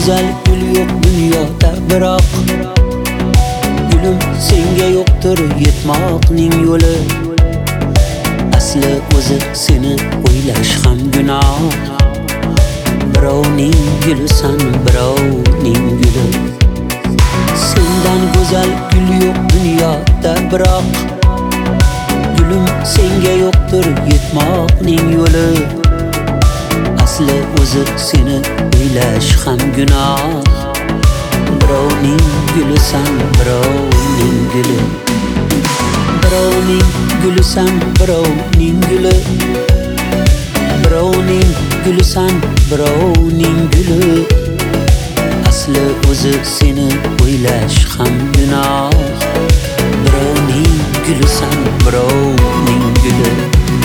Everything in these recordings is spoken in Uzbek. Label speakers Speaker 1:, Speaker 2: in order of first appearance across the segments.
Speaker 1: go'zal gul yo'q dunyoda biroq gulim senga yo'qdir yetmoqning yo'li. Asli o'zi seni o'ylash ham gunoh. Birovning gulisan, birovning guli. Sendan go'zal gul yo'q dunyoda biroq gulim senga yo'qdir yetmoqning yo'li. Asli o'zi seni o'ylash ham gunoh. Birovning gulisan, birovning guli. Birovning gulisan, birovning guli. Birovning gulisan, birovning guli. Asli o'zi seni o'ylash ham gunoh. Birovning gulisan, birovning guli.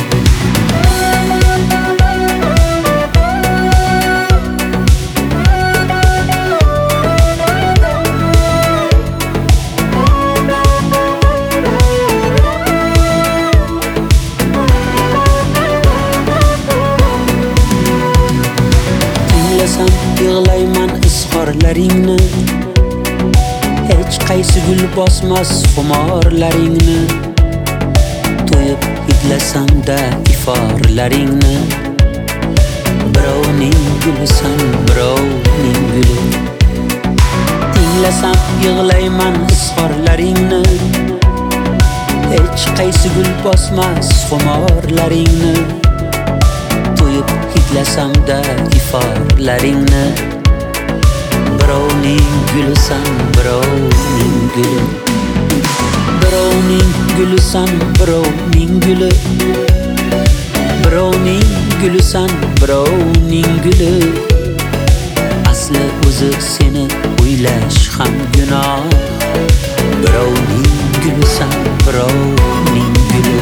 Speaker 1: Yig'layman izhorlaringni, hech qaysi gul bosmas xumorlaringni. To'yib hidlasam-da iforlaringni. Birovning gulisan, birovning guli. Tinglasam yig'layman izhorlaringni, hech qaysi gul bosmas xumorlaringni. To'yib hidlasam-da iforlaringni. Birovning gulisan, birovning guli. Birovning gulisan, birovning guli. Birovning gulisan, birovning guli. Asli o'zi seni o'ylash ham gunoh. Birovning gulisan, birovning guli.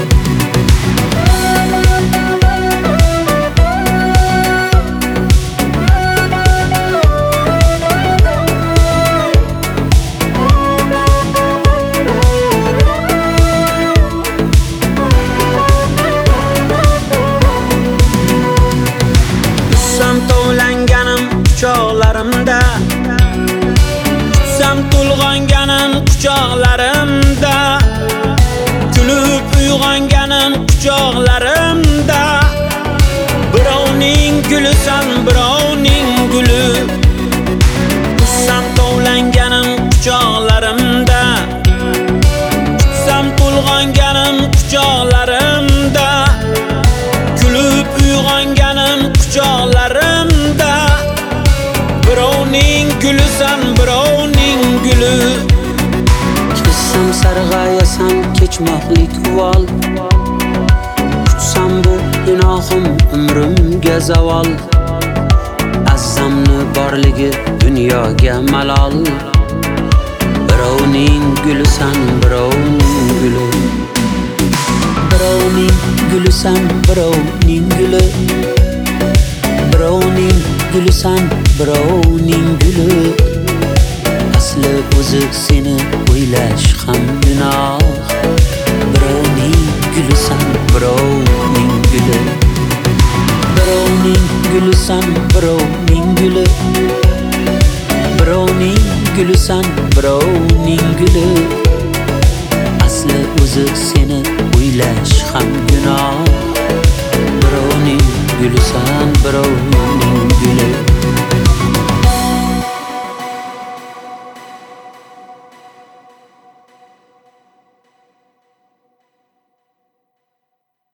Speaker 1: Quchoqlarimda tutsam to'lg'anganim quchoqlarimda, kulib uyg'onganim quchoqlarimda. Birovning gulisan, birovning guli. Tutsam tovlanganim quchoqlarimda, tutsam to'lg'anganim quchoqlarimda, kulib uyg'onganim quchoqlarimda. Birovning gulisan, birovning guli. Kessam sarg'ayasan kechmoqlik uvol. Tutsam bu gunohim umrimga zavol. Azzamni borligi dunyoga malol. Birovning gulisan, birovning guli. Birovning gulisan, birovning guli. Birovning gulisan, birovning guli. Asli o'zi seni o'ylash ham gunoh. Birovning gulisan, birovning guli. Birovning gulisan, birovning guli. Birovning gulisan, birovning guli. Asli o'zi seni o'ylash ham gunoh. Birovning gulisan, birovning guli.